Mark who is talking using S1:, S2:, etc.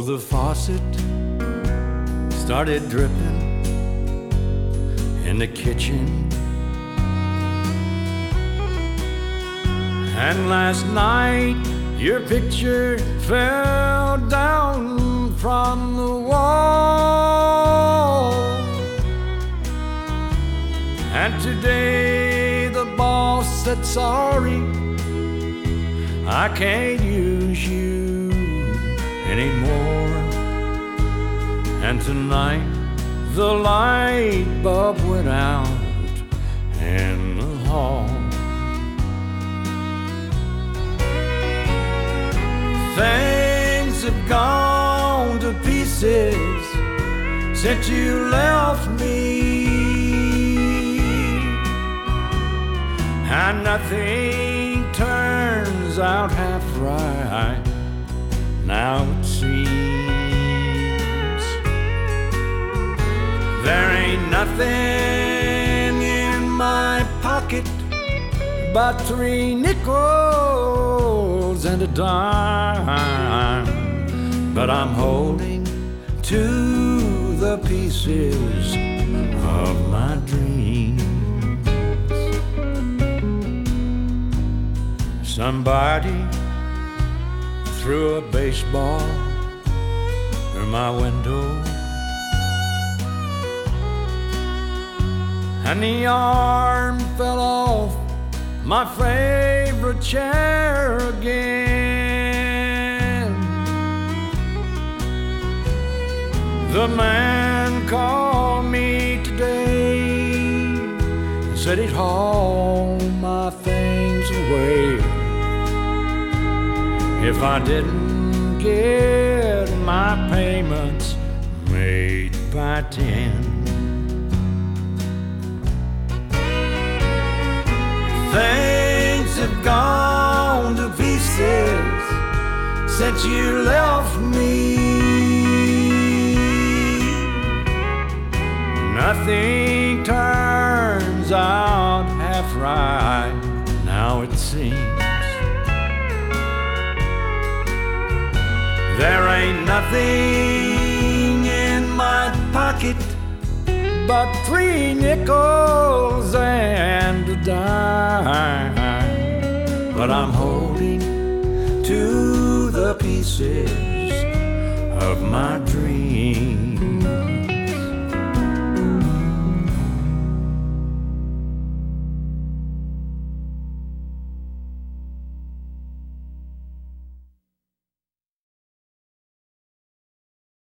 S1: the faucet started dripping in the kitchen. And last night your picture fell down from the wall. And today the boss said sorry, I can't use you anymore. And tonight the light bulb went out in the hall. Things have gone to pieces since you left me, and nothing turns out half right now it seems. There ain't nothing in my pocket but 3 nickels and a dime, but I'm holding to the pieces of my dreams. Somebody threw a baseball through my window, and the arm fell off my favorite chair again. The man called me today and said he'd haul my things away if I didn't get my payments made by 10. Things have gone to pieces since you left me. Nothing turns out half right now it seems. There ain't nothing in my pocket but 3 nickels and a dime, but I'm holding to the pieces of my dreams.